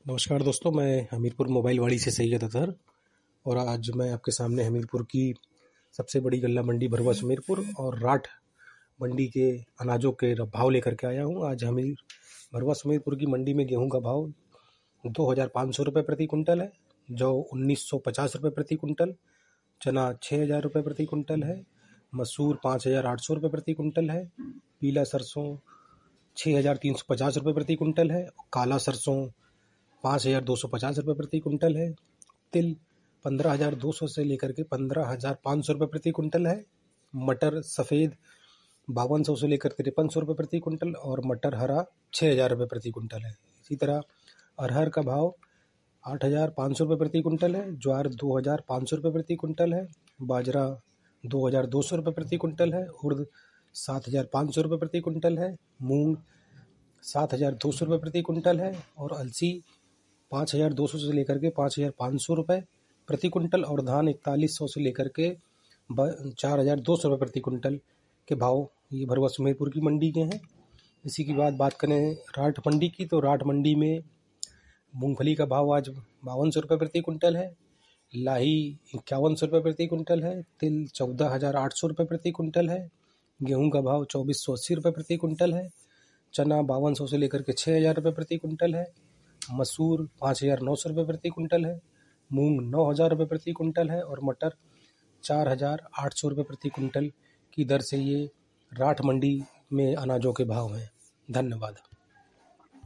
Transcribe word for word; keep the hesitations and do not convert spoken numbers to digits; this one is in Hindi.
नमस्कार दोस्तों, मैं हमीरपुर मोबाइल वाड़ी से सैयद अतहर और आज मैं आपके सामने हमीरपुर की सबसे बड़ी गल्ला मंडी भरवा सुमेरपुर और राठ मंडी के अनाजों के भाव लेकर के आया हूं। आज हमीर भरवा सुमेरपुर की मंडी में गेहूं का भाव दो हज़ार पाँच सौ रुपये प्रति कुंटल है, जौ उन्नीस सौ पचास रुपये प्रति कुंटल, चना छः हज़ार रुपये प्रति कुंटल है, मसूर पाँच हज़ार आठ सौ रुपये प्रति कुंटल है, पीला सरसों छः हज़ार तीन सौ पचास रुपये प्रति कुंटल है, काला सरसों पाँच हज़ार दो सौ पचास रुपये प्रति कुंटल है, तिल पंद्रह हज़ार दो सौ से लेकर के पंद्रह हज़ार पाँच सौ रुपये प्रति कुंटल है, मटर सफ़ेद बावन सौ से लेकर तिरपन सौ रुपये प्रति कुंटल और मटर हरा छः हज़ार रुपये प्रति कुंटल है। इसी तरह अरहर का भाव आठ हज़ार पाँच सौ रुपये प्रति कुंटल है, ज्वार दो हज़ार पाँच सौ रुपये प्रति कुंटल है, बाजरा दो हज़ार दो सौ रुपये प्रति कुंटल है, उर्द सात हज़ार पाँच सौ रुपये प्रति कुंटल है, मूंग सात हज़ार दो सौ रुपये प्रति कुंटल है और अलसी पाँच हज़ार दो सौ से लेकर के पाँच हज़ार पाँच सौ रुपये प्रति कुंटल और धान इकतालीस सौ से लेकर के चार हज़ार दो सौ रुपये प्रति कुंटल के भाव ये भरवा सुमेरपुर की मंडी के हैं। इसी की बात बात करें राठ मंडी की, तो राठ मंडी में मूंगफली का भाव आज बावन सौ रुपये प्रति कुंटल है, लाही इक्यावन सौ रुपये प्रति कुंटल है, तिल चौदह हज़ार आठ सौ रुपये प्रति कुंटल है, गेहूँ का भाव चौबीस सौ अस्सी रुपये प्रति कुंटल है, चना बावन सौ से लेकर के छः हज़ार रुपये प्रति कुंटल है, मसूर पाँच हज़ार नौ सौ रुपये प्रति कुंटल है, मूंग नौ हज़ार रुपये प्रति कुंटल है और मटर चार हज़ार आठ सौ रुपये प्रति कुंटल की दर से ये राठ मंडी में अनाजों के भाव हैं। धन्यवाद।